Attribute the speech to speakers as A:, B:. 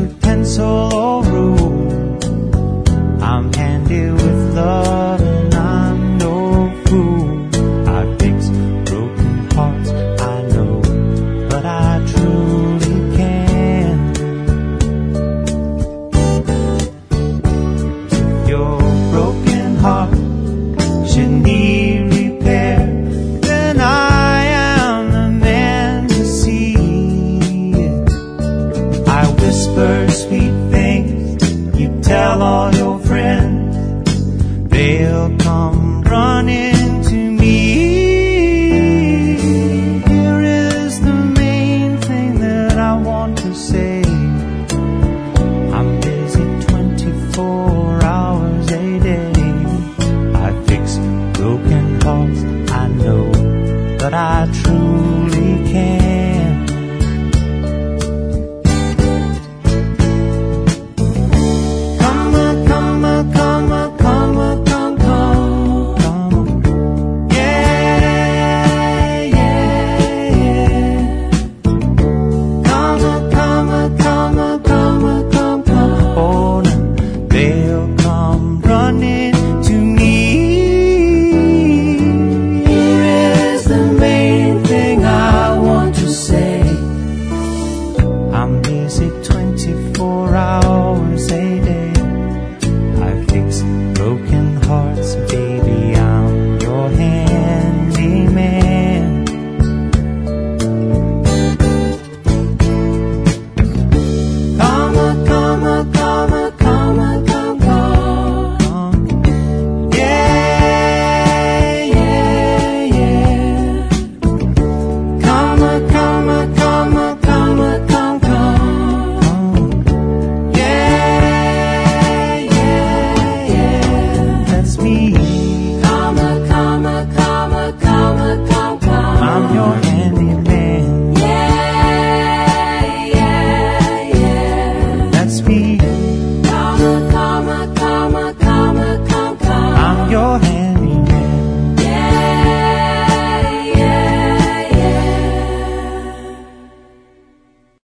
A: with pencil or rule. I'm handy with love and I'm no fool. I fix broken hearts, I know, but I truly can. If your broken heart should need repair, then I am the man to see it. I whisper sweet